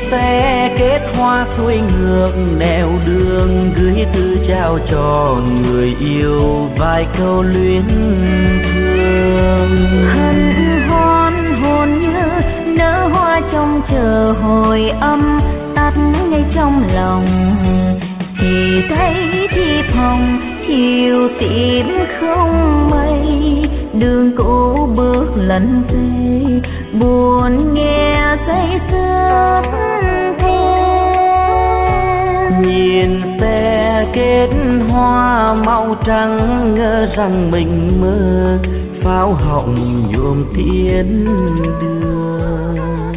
xe kết hoa xuôi ngược nẻo đường, gửi thư trao cho người yêu vài câu luyến thương. Hân hoan hồn như nở hoa trong chờ hồi âm, tắt ngay trong lòng thì thấy thiệp hồng chiều tím không mây. Đường cũ bước lần về buồn nghe say sưa theo. Nhìn xe kết hoa màu trắng, ngỡ rằng mình mơ pháo hồng nhuộm thiên đường.